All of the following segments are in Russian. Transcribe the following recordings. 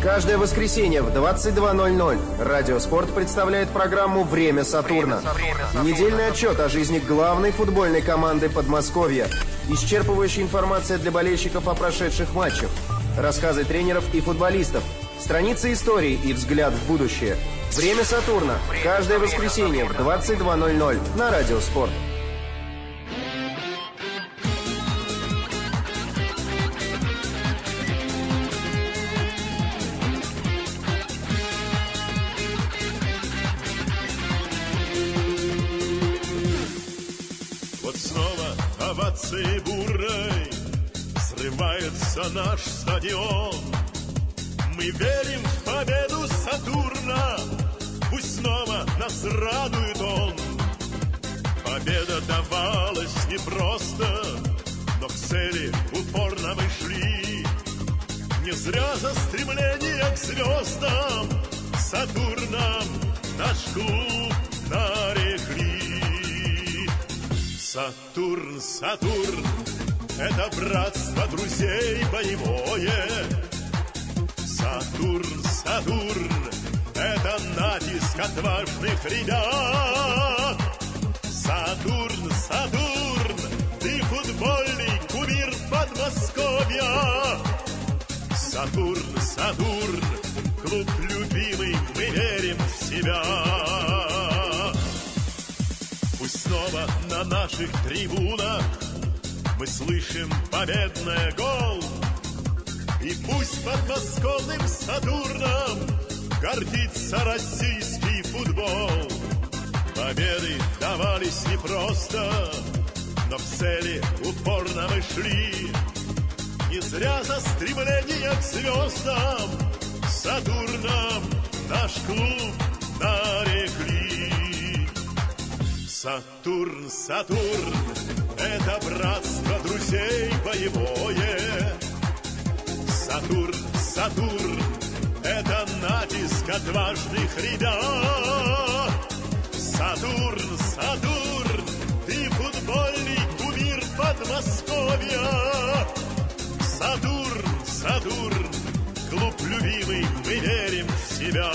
Каждое воскресенье в 22:00 Радио Спорт представляет программу «Время Сатурна». Недельный отчет о жизни главной футбольной команды Подмосковья. Исчерпывающая информация для болельщиков о прошедших матчах. Рассказы тренеров и футболистов. Страницы истории и взгляд в будущее. «Время Сатурна». Каждое воскресенье в 22:00 на Радио Спорт. Овацией бурной взрывается наш стадион. Мы верим в победу Сатурна, пусть снова нас радует он. Победа давалась непросто, но к цели упорно мы шли. Не зря за стремление к звездам Сатурном наш клуб нарекли. Сатурн, Сатурн, это братство друзей боевое. Сатурн, Сатурн, это натиск отважных ребят. Сатурн, Сатурн, ты футбольный кумир Подмосковья. Сатурн, Сатурн, клуб любимый, мы верим в себя. Пусть снова на наших трибунах мы слышим победный гол. И пусть подмосковным Сатурном гордится российский футбол. Победы давались непросто, но к цели упорно мы шли. Не зря за стремление к звездам Сатурном наш клуб нарекли. Сатурн, Сатурн, это братство друзей боевое. Сатурн, Сатурн, это натиск отважных ребят. Сатурн, Сатурн, ты футбольный кумир Подмосковья. Сатурн, Сатурн, клуб любимый, мы верим в себя.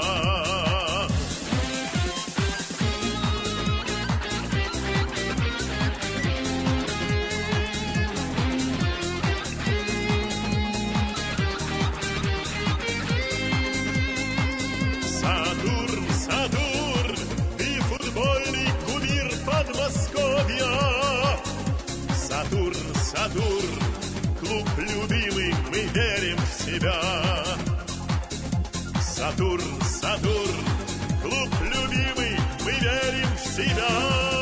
Сатурн, Сатурн, клуб любимый, мы верим в себя. Сатурн, Сатурн, клуб любимый, мы верим в себя.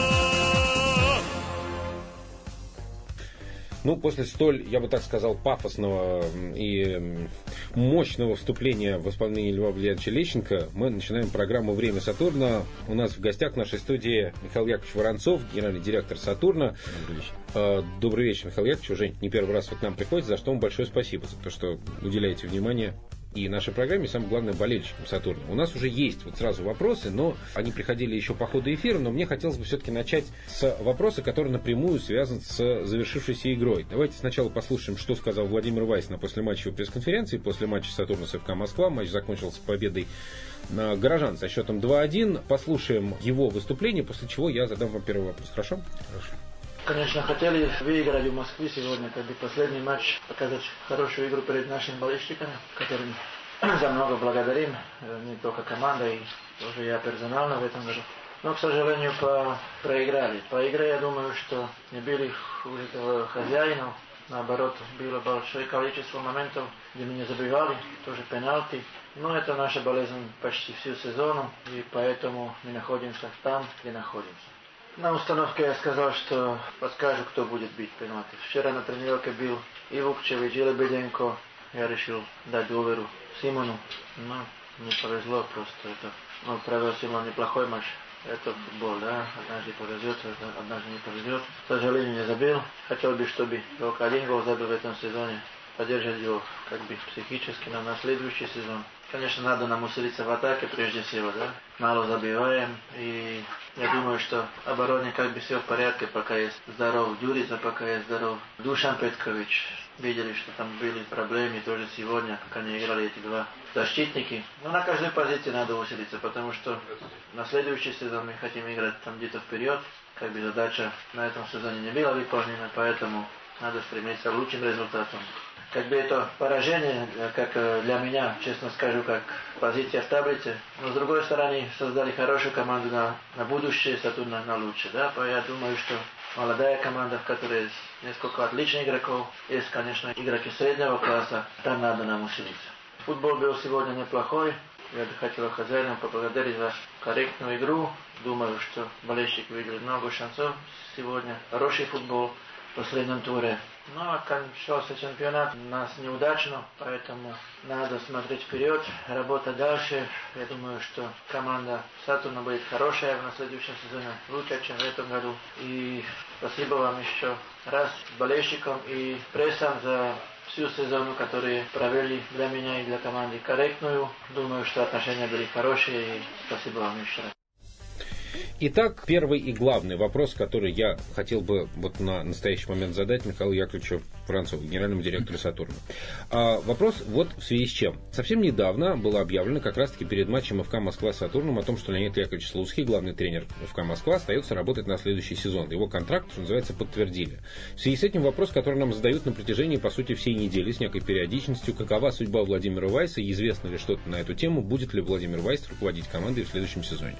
Ну, после столь, я бы так сказал, пафосного и мощного вступления в исполнении Льва Валерьевича Лещенко мы начинаем программу «Время Сатурна». У нас в гостях в нашей студии Михаил Яковлевич Воронцов, генеральный директор Сатурна. Добрый вечер. Добрый вечер, Михаил Яковлевич. Уже не первый раз вы к нам приходите, за что вам большое спасибо, за то, что уделяете внимание и нашей программе, и самое главное, болельщикам Сатурна. У нас уже есть вот сразу вопросы, но они приходили еще по ходу эфира, но мне хотелось бы все-таки начать с вопроса, который напрямую связан с завершившейся игрой. Давайте сначала послушаем, что сказал Владимир Вайс на послематчевой пресс-конференции, после матча Сатурна с ФК Москва. Матч закончился победой на горожан со счетом 2-1. Послушаем его выступление, после чего я задам вам первый вопрос. Хорошо? Хорошо. Конечно, хотели выиграть в Москве сегодня, последний матч, показать хорошую игру перед нашими болельщиками, которым за много благодарим, не только команда, и тоже я персонально в этом году. Но, к сожалению, проиграли. По игре, я думаю, что не были у этого хозяина, наоборот, было большое количество моментов, где мы не забивали, тоже пенальти. Но это наша болезнь почти всю сезону, и поэтому мы находимся там, где находимся. На установке я сказал, что подскажу, кто будет бить пенальти. Вчера на тренировке был и Вукчевич, и Лебеденко. Я решил дать доверу Симону. Но не повезло просто. Он провел Симон неплохой матч. Это футбол, да. Однажды повезет, однажды не повезет. К сожалению, не забил. Хотел бы, чтобы только один гол забил в этом сезоне. Поддержать его психически на следующий сезон. Конечно, надо нам усилиться в атаке прежде всего, да. Мало забиваем, и я думаю, что обороне все в порядке, пока есть здоров Дюрица, пока есть здоров Душан Петкович. видели, что там были проблемы тоже сегодня, как они играли эти два защитники. Но на каждой позиции надо усилиться, потому что на следующий сезон мы хотим играть там где-то вперед. Как бы задача на этом сезоне не была выполнена, поэтому надо стремиться к лучшим результатам. Как бы это поражение, как для меня, честно скажу, как позиция в таблице. Но с другой стороны, создали хорошую команду на будущее, Сатурна на лучшее. Да? Я думаю, что молодая команда, в которой есть несколько отличных игроков, есть, конечно, игроки среднего класса, там надо нам усилиться. Футбол был сегодня неплохой. Я бы хотел хозяинам поблагодарить за корректную игру. Думаю, что болельщики видели много шансов сегодня. Хороший футбол в последнем туре. Ну, а кончился чемпионат у нас неудачно, поэтому надо смотреть вперед, работать дальше. Я думаю, что команда Сатурна будет хорошая на следующем сезоне, лучше, чем в этом году. И спасибо вам еще раз болельщикам и прессам за всю сезону, которые провели для меня и для команды корректную. Думаю, что отношения были хорошие, и спасибо вам еще раз. Итак, первый и главный вопрос, который я хотел бы вот на настоящий момент задать Михаилу Яковлевичу Францову, генеральному директору Сатурна. Вопрос вот в связи с чем. Совсем недавно было объявлено, как раз-таки перед матчем ФК Москва с Сатурном, о том, что Леонид Яковлевич Слуцкий, главный тренер ФК Москва, остается работать на следующий сезон. Его контракт, что называется, подтвердили. В связи с этим вопрос, который нам задают на протяжении, по сути, всей недели с некой периодичностью. Какова судьба Владимира Вайса? Известно ли что-то на эту тему? Будет ли Владимир Вайс руководить командой в следующем сезоне?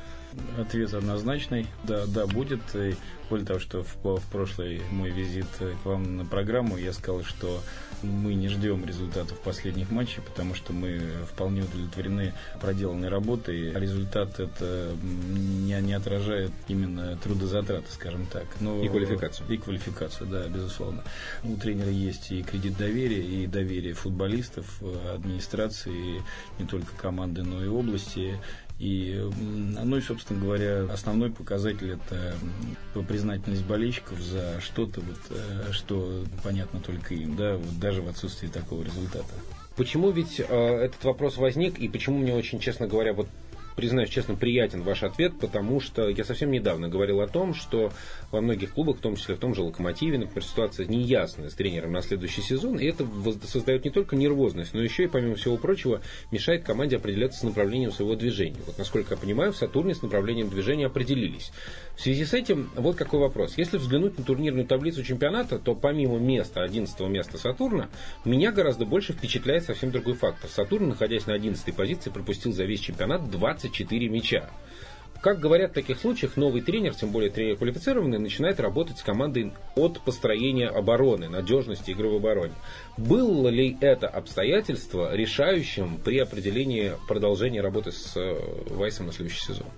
Ответ однозначный. Да, будет. И более того, что в прошлый мой визит к вам на программу я сказал, что мы не ждем результатов последних матчей, потому что мы вполне удовлетворены проделанной работой. Результат это не отражает именно трудозатраты, скажем так. Но и квалификацию. И квалификацию, да, безусловно. У тренера есть и кредит доверия, и доверие футболистов, администрации, не только команды, но и области. Ну и, собственно говоря, основной показатель – это признательность болельщиков за что-то, что понятно только им, да, вот даже в отсутствии такого результата. Почему ведь этот вопрос возник, и почему мне очень, честно говоря, вот признаюсь честно, приятен ваш ответ, потому что я совсем недавно говорил о том, что во многих клубах, в том числе в том же «Локомотиве», например, ситуация неясная с тренером на следующий сезон, и это создает не только нервозность, но еще и, помимо всего прочего, мешает команде определяться с направлением своего движения. Вот, насколько я понимаю, в Сатурне с направлением движения определились. В связи с этим, вот какой вопрос. Если взглянуть на турнирную таблицу чемпионата, то помимо 11-го места Сатурна, меня гораздо больше впечатляет совсем другой фактор. Сатурн, находясь на 11-й позиции, пропустил за весь чемпионат 24 мяча. Как говорят в таких случаях, новый тренер, тем более тренер квалифицированный, начинает работать с командой от построения обороны, надежности игры в обороне. Было ли это обстоятельство решающим при определении продолжения работы с Вайсом на следующий сезон?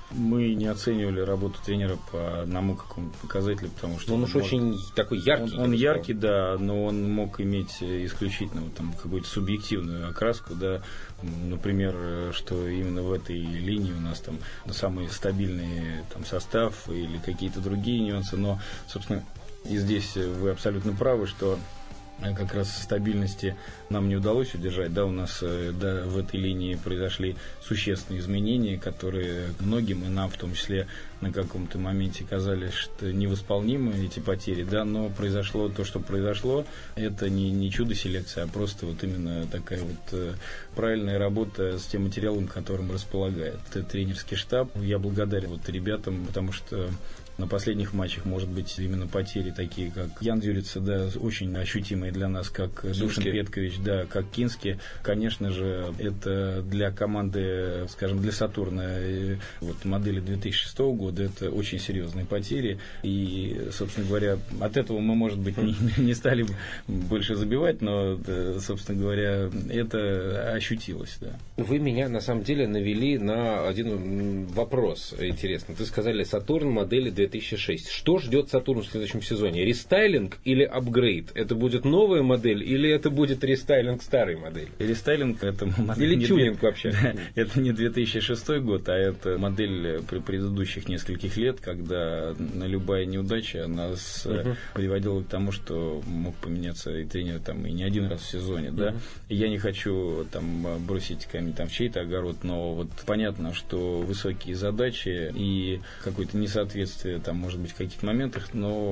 Мы не оценивали работу тренера по одному какому-то показателю, потому что... Он уж очень такой яркий. Он яркий, да, но он мог иметь исключительно там какую-то субъективную окраску, да. Например, что именно в этой линии у нас там самый стабильный там состав или какие-то другие нюансы. Но, собственно, и здесь вы абсолютно правы, что как раз стабильности нам не удалось удержать. Да, у нас в этой линии произошли существенные изменения, которые многим, и нам в том числе, на каком-то моменте казались, что невосполнимы эти потери, да, но произошло то, что произошло. Это не чудо-селекция, а просто вот именно такая вот правильная работа с тем материалом, которым располагает тренерский штаб. Я благодарен вот ребятам, потому что на последних матчах, может быть, именно потери такие, как Ян Дюрица, да, очень ощутимые для нас, как Душин Петкович, да, как Кински. Конечно же, это для команды, скажем, для Сатурна, вот модели 2006 года, это очень серьезные потери. И, собственно говоря, от этого мы, может быть, не стали больше забивать, но, собственно говоря, это ощутилось, да. Вы меня, на самом деле, навели на один вопрос интересный. Вы сказали, Сатурн модели 2006. Что ждет Сатурн в следующем сезоне? Рестайлинг или апгрейд? Это будет новая модель или это будет рестайлинг старой модели? Рестайлинг это модель... Или тюнинг вообще? Да, это не 2006 год, а это модель предыдущих нескольких лет, когда любая неудача нас приводила к тому, что мог поменяться и тренер там, и не один раз в сезоне. Да? И я не хочу там бросить камень там, в чей-то огород, но вот понятно, что высокие задачи и какое-то несоответствие моменты, там, может быть, в каких-то моментах,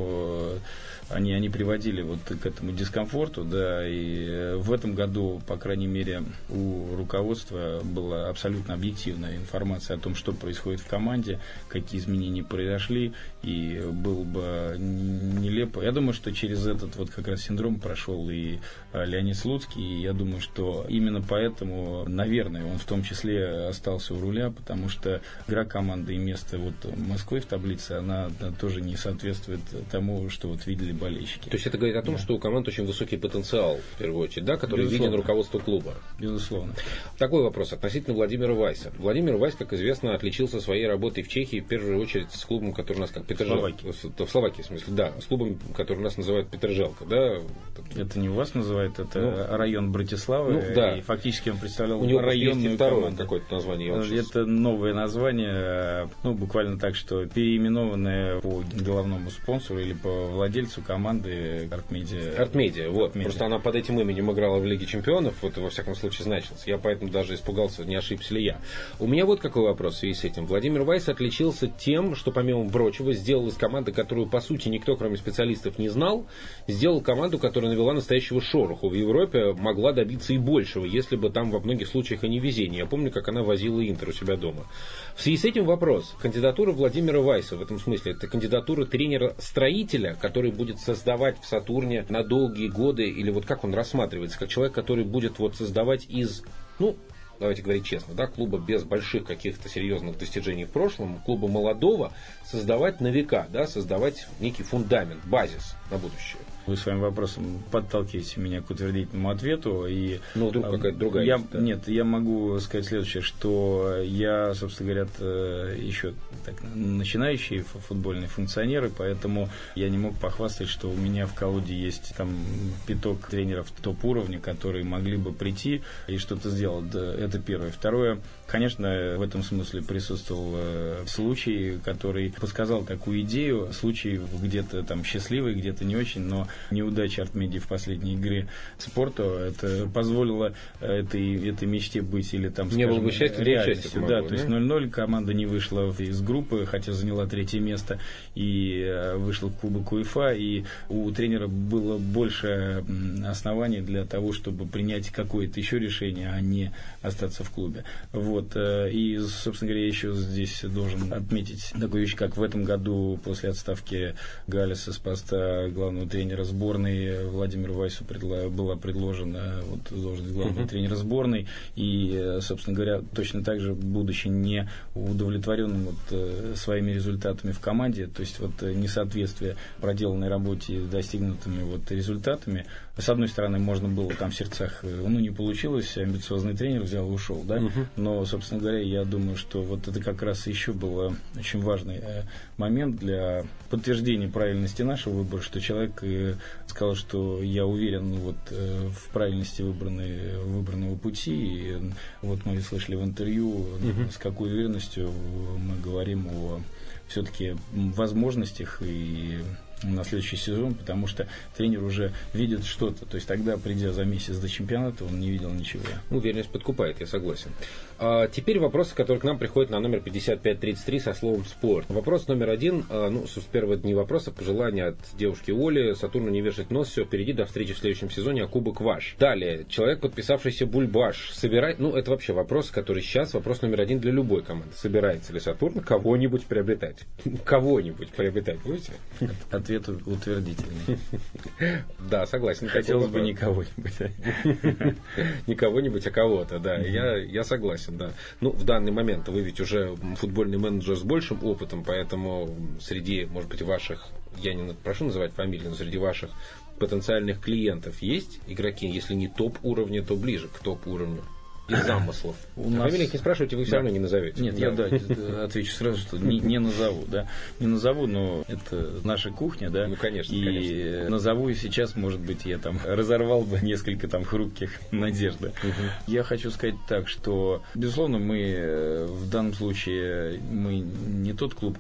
но они приводили вот к этому дискомфорту, да, и в этом году, по крайней мере, у руководства была абсолютно объективная информация о том, что происходит в команде, какие изменения произошли, и было бы нелепо. Я думаю, что через этот вот как раз синдром прошел и Леонид Слуцкий, и я думаю, что именно поэтому, наверное, он в том числе остался у руля, потому что игра команды и место вот Москвы в таблице, она тоже не соответствует тому, что вот видели болельщики. То есть это говорит о том, что у команд очень высокий потенциал, в первую очередь, да, который виден руководству клуба. Безусловно. Такой вопрос относительно Владимира Вайса. Владимир Вайс, как известно, отличился своей работой в Чехии, в первую очередь с клубом, который у нас как Петержелка. В Словакии, в смысле, да, с клубом, который у нас называют Петержелка, да. Это не у вас называют, это район Братиславы, да. И фактически он представлял у него районную второе команду. Какое-то название. Это новое название, буквально так, что переименованное по головному спонсору или по владельцу команды Артмедиа, вот. Просто она под этим именем играла в Лиге Чемпионов, вот во всяком случае значилась. Я поэтому даже испугался, не ошибся ли я. У меня вот какой вопрос в связи с этим. Владимир Вайс отличился тем, что, помимо прочего, сделал из команды, которую, по сути, никто, кроме специалистов, не знал, сделал команду, которая навела настоящего шороху. В Европе могла добиться и большего, если бы там во многих случаях и не везение. Я помню, как она возила Интер у себя дома. В связи с этим вопрос. Кандидатура Владимира Вайса в этом смысле, это кандидатура тренера-строителя, который будет создавать в Сатурне на долгие годы, или вот как он рассматривается, как человек, который будет вот создавать из, давайте говорить честно, да, клуба без больших каких-то серьезных достижений в прошлом, клуба молодого, создавать на века, да, создавать некий фундамент, базис на будущее. Вы своим вопросом подталкиваете меня к утвердительному ответу. И вдруг какая-то другая. Нет, я могу сказать следующее, что я, собственно говоря, еще так, начинающий футбольный функционер, и поэтому я не мог похвастать, что у меня в колоде есть там пяток тренеров топ-уровня, которые могли бы прийти и что-то сделать. Это первое. Второе, конечно, в этом смысле присутствовал случай, который подсказал такую идею. Случай где-то там счастливый, где-то не очень, но неудача Артмедии в последней игре спорту, это позволило этой мечте быть или там, не было бы счастья, реальностью. Да, то есть 0-0, команда не вышла из группы, хотя заняла 3-е место и вышла в Кубок УЕФА, и у тренера было больше оснований для того, чтобы принять какое-то еще решение, а не остаться в клубе. Вот. И, собственно говоря, я еще здесь должен отметить такую вещь, как в этом году после отставки Галлеса с поста главного тренера сборной Владимиру Вайсу была предложена должность главного тренера сборной, и, собственно говоря, точно так же, будучи не удовлетворенным своими результатами в команде, то есть несоответствие проделанной работе достигнутыми результатами, с одной стороны, можно было там в сердцах, не получилось, амбициозный тренер взял и ушел, да, но, собственно говоря, я думаю, что это как раз еще был очень важный момент для подтверждения правильности нашего выбора, что человек сказал, что я уверен в правильности выбранного пути, и мы слышали в интервью, с какой уверенностью мы говорим о все-таки возможностях и на следующий сезон, потому что тренер уже видит что-то. То есть тогда, придя за месяц до чемпионата, он не видел ничего. Уверенность подкупает, я согласен. Теперь вопросы, которые к нам приходят на номер 5533 со словом «спорт». Вопрос номер 1. Первое, это не вопрос, а пожелание от девушки Оли. Сатурну не вешать нос, все впереди, до встречи в следующем сезоне, а кубок ваш. Далее, человек, подписавшийся Бульбаш, собирает... это вообще вопрос, который сейчас вопрос номер 1 для любой команды. Собирается ли Сатурн кого-нибудь приобретать? Кого-нибудь приобретать будете? Ответ утвердительный. Да, согласен. Хотелось бы не кого-нибудь. Не кого-нибудь, а кого-то, да. Я согласен, да. В данный момент вы ведь уже футбольный менеджер с большим опытом, поэтому среди, может быть, ваших, я не прошу называть фамилии, но среди ваших потенциальных клиентов есть игроки, если не топ-уровня, то ближе к топ-уровню. Из замыслов. Фамилии не спрашивайте, вы все равно не назовете. Нет, я отвечу сразу, что не назову, да. Не назову, но это наша кухня, да. Конечно, и конечно. Назову, и сейчас, может быть, я там разорвал бы несколько там хрупких надежд. Я хочу сказать так, что, безусловно, мы в данном случае мы не тот клуб,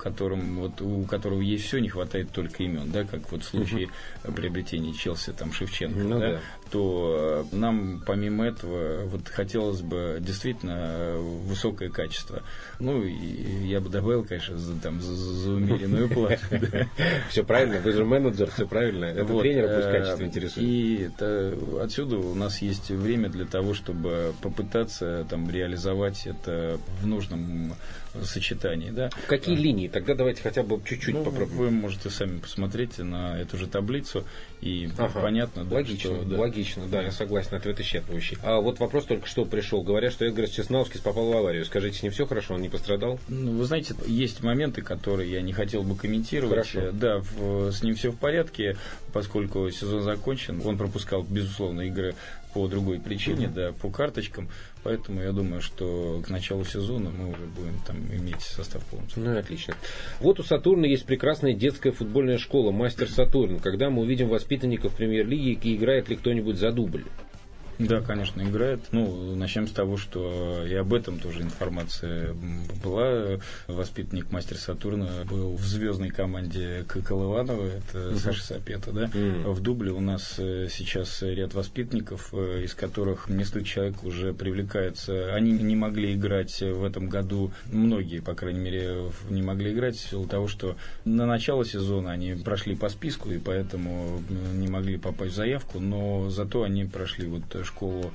у которого есть все, не хватает только имен, да, как в случае приобретения Челси, там, Шевченко. Да? что нам помимо этого вот хотелось бы действительно высокое качество. Ну, и я бы добавил, конечно, за умеренную плату. Все правильно, вы же менеджер, все правильно. Это тренера пусть качество интересует. И отсюда у нас есть время для того, чтобы попытаться реализовать это в нужном сочетании. Да? В какие линии? Тогда давайте хотя бы чуть-чуть попробуем. Вы можете сами посмотреть на эту же таблицу, и понятно. Логично, да, логично, да, я согласен, ответ исчерпывающий. А вот вопрос только что пришел. Говорят, что Эдгарс Чеснаускис попал в аварию. Скажите, не все хорошо, он не пострадал? Вы знаете, есть моменты, которые я не хотел бы комментировать. Хорошо. Да, с ним все в порядке, поскольку сезон закончен. Он пропускал, безусловно, игры по другой причине, по карточкам. Поэтому я думаю, что к началу сезона мы уже будем иметь состав полностью. Ну и отлично. Вот у Сатурна есть прекрасная детская футбольная школа «Мастер Сатурн». Когда мы увидим воспитанников премьер-лиги, и играет ли кто-нибудь за дубль? Да, конечно, играет. Начнем с того, что и об этом тоже информация была. Воспитанник «Мастер Сатурна» был в звездной команде Колыванова, это Саша Сапета, да. В дубле у нас сейчас ряд воспитанников, из которых несколько человек уже привлекаются. Они не могли играть в этом году, многие, по крайней мере, не могли играть в силу того, что на начало сезона они прошли по списку, и поэтому не могли попасть в заявку, но зато они прошли школу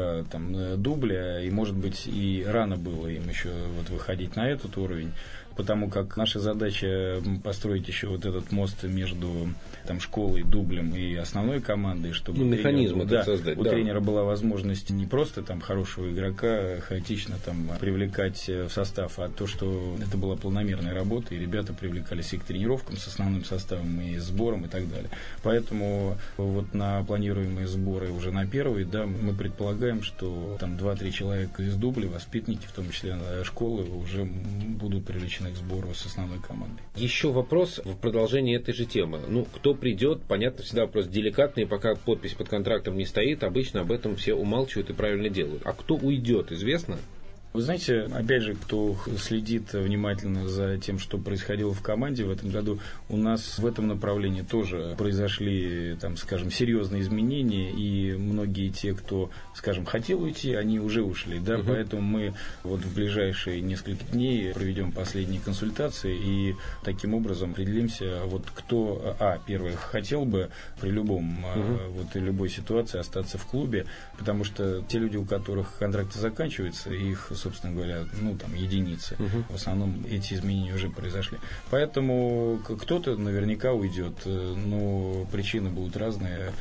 дубля, и, может быть, и рано было им еще выходить на этот уровень, потому как наша задача построить еще этот мост между школой, дублем и основной командой, чтобы механизм создать. У тренера была возможность не просто хорошего игрока хаотично привлекать в состав, а то, что это была планомерная работа, и ребята привлекались и к тренировкам с основным составом, и сбором, и так далее. Поэтому на планируемые сборы уже на первый, мы предполагаем, что 2-3 человека из дубля, воспитанники, в том числе школы, уже будут привлечены к сбору с основной командой. Еще вопрос в продолжении этой же темы. Кто придет, понятно, всегда вопрос деликатный, пока подпись под контрактом не стоит, обычно об этом все умалчивают и правильно делают. А кто уйдет, известно? Вы знаете, опять же, кто следит внимательно за тем, что происходило в команде в этом году, у нас в этом направлении тоже произошли, серьезные изменения, и многие те, кто, хотел уйти, они уже ушли, да, поэтому мы в ближайшие несколько дней проведем последние консультации и таким образом определимся, кто, первое, хотел бы при любой ситуации остаться в клубе, потому что те люди, у которых контракты заканчиваются, их, собственно говоря, единицы. В основном эти изменения уже произошли. Поэтому кто-то наверняка уйдет, но причины будут разные,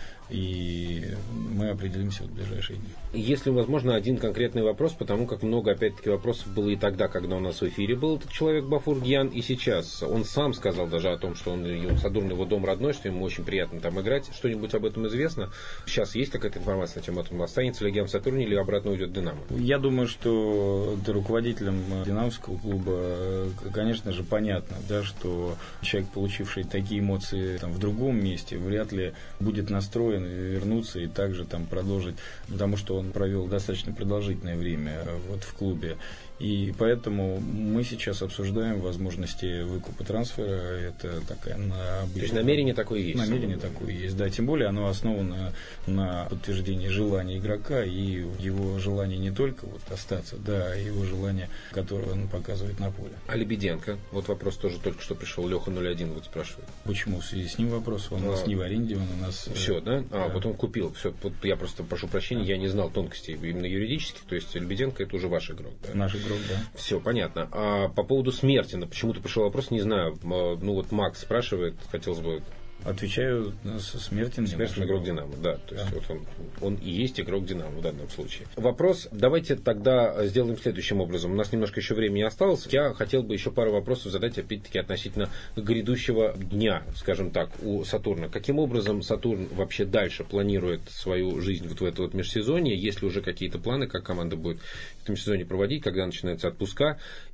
и мы определимся в ближайшие дни. Если возможно, один конкретный вопрос, потому как много, опять-таки, вопросов было и тогда, когда у нас в эфире был этот человек Бафур Гиян, и сейчас. Он сам сказал даже о том, что Сатурн его дом родной, что ему очень приятно там играть. Что-нибудь об этом известно? Сейчас есть какая-то информация на тему этого? Останется ли Гиян в Сатурне или обратно уйдет в Динамо? Я думаю, что руководителям динамовского клуба, конечно же, понятно, да, что человек, получивший такие эмоции в другом месте, вряд ли будет настроен вернуться и также продолжить, потому что он провел достаточно продолжительное время в клубе. И поэтому мы сейчас обсуждаем возможности выкупа трансфера. Это такая То есть намерение такое есть? Намерение такое есть, да. Тем более оно основано на подтверждении желания игрока и его желания не только остаться, да, а его желание, которое он показывает на поле. А Лебеденко? Вопрос тоже только что пришел. Леха 01 спрашивает. Почему? В связи с ним вопрос. Он у нас не в аренде, он у нас... Все, да? Он купил. Все. Я просто прошу прощения, я не знал тонкостей именно юридических. То есть Лебеденко это уже ваш игрок, да? Наш игрок. Да. Все, понятно. А по поводу Смертина, почему-то пришел вопрос, не знаю. Макс спрашивает, хотелось бы... Отвечаю, Смертин игрок Динамо, да. То есть он и есть игрок Динамо в данном случае. Вопрос, давайте тогда сделаем следующим образом. У нас немножко еще времени осталось. Я хотел бы еще пару вопросов задать, опять-таки, относительно грядущего дня, скажем так, у Сатурна. Каким образом Сатурн вообще дальше планирует свою жизнь в это межсезонье? Есть ли уже какие-то планы, как команда будет в этом сезоне проводить, когда начинаются отпуска?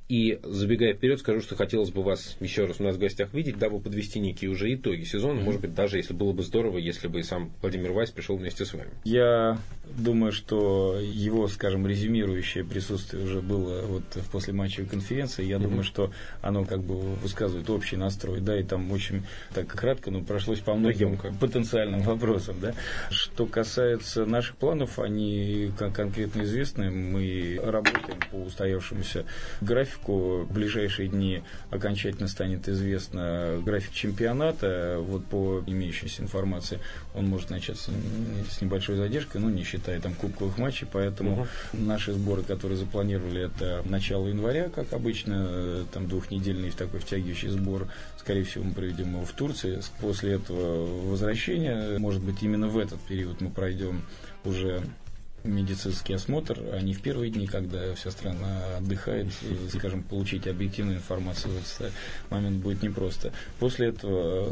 И, забегая вперед, скажу, что хотелось бы вас еще раз у нас в гостях видеть, дабы подвести некие уже итоги сезона. Может быть, даже если было бы здорово, если бы и сам Владимир Вайс пришел вместе с вами. Я думаю, что его, скажем, резюмирующее присутствие уже было вот в послематчевой конференции. Я думаю, что оно как бы высказывает общий настрой, да, и там очень так кратко, но прошлось по многим потенциальным вопросам, да. Что касается наших планов, они конкретно известны. Мы работаем по устоявшемуся графику. В ближайшие дни окончательно станет известно график чемпионата. Вот по имеющейся информации он может начаться с небольшой задержкой, ну, не считая там кубковых матчей, поэтому наши сборы, которые запланировали, это начало января, как обычно, там двухнедельный такой втягивающий сбор, скорее всего, мы проведем его в Турции. После этого возвращения, может быть, именно в этот период мы пройдем уже медицинский осмотр, а не в первые дни, когда вся страна отдыхает, скажем, получить объективную информацию в этот момент будет непросто. После этого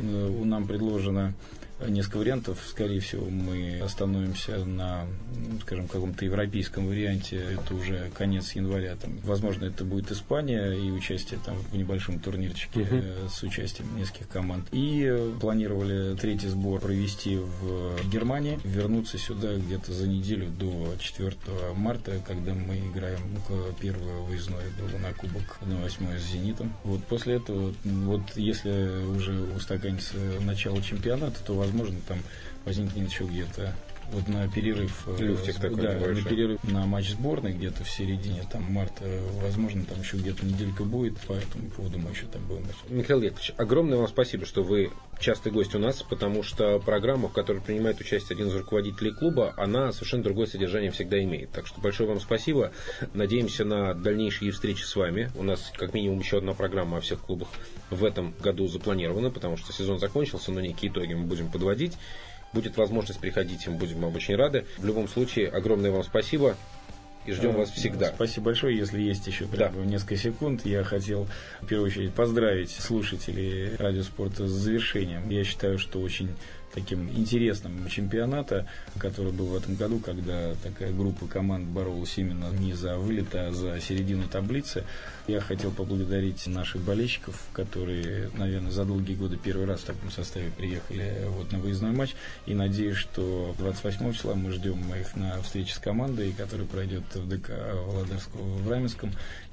нам предложено несколько вариантов. Скорее всего, мы остановимся на, скажем, каком-то европейском варианте. Это уже конец января. Там, возможно, это будет Испания и участие там в небольшом турнирчике с участием нескольких команд. И планировали третий сбор провести в Германии, вернуться сюда где-то за неделю до 4 марта, когда мы играем первое выездное было на Кубок 1/8 с «Зенитом». Вот после этого, вот если уже устаканится начало чемпионата, то возможно, там возникнет еще где-то вот на перерыв, люфтик такой, да, на перерыв на матч сборной где-то в середине там марта, возможно, там еще где-то неделька будет, по этому поводу мы еще там будем. Михаил Яковлевич, огромное вам спасибо, что вы частый гость у нас, потому что программа, в которой принимает участие один из руководителей клуба, она совершенно другое содержание всегда имеет. Так что большое вам спасибо. Надеемся на дальнейшие встречи с вами. У нас как минимум еще одна программа о всех клубах в этом году запланирована, потому что сезон закончился, но некие итоги мы будем подводить. Будет возможность приходить, мы будем вам очень рады. В любом случае, огромное вам спасибо и ждем вас всегда. Спасибо большое. Если есть еще несколько секунд, я хотел в первую очередь поздравить слушателей Радио Спорта с завершением. Я считаю, что очень таким интересным чемпионата, который был в этом году, когда такая группа команд боролась именно не за вылет, а за середину таблицы. Я хотел поблагодарить наших болельщиков, которые, наверное, за долгие годы первый раз в таком составе приехали вот на выездной матч. И надеюсь, что 28 числа мы ждем их на встрече с командой, которая пройдет в ДК Володарского в Раменском.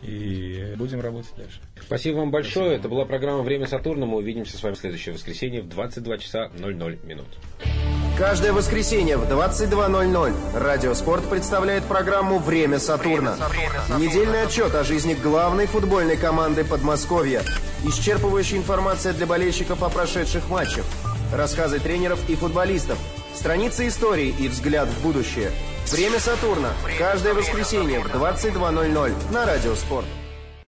И будем работать дальше. Спасибо вам большое. Спасибо. Это была программа «Время Сатурна». Мы увидимся с вами в следующее воскресенье в 22 часа 00 минут. Каждое воскресенье в 22:00 Радио Спорт представляет программу «Время Сатурна». Недельный отчет о жизни главной футбольной команды Подмосковья. Исчерпывающая информация для болельщиков о прошедших матчах. Рассказы тренеров и футболистов. Страницы истории и взгляд в будущее. «Время Сатурна». Каждое воскресенье в 22:00 на Радио Спорт.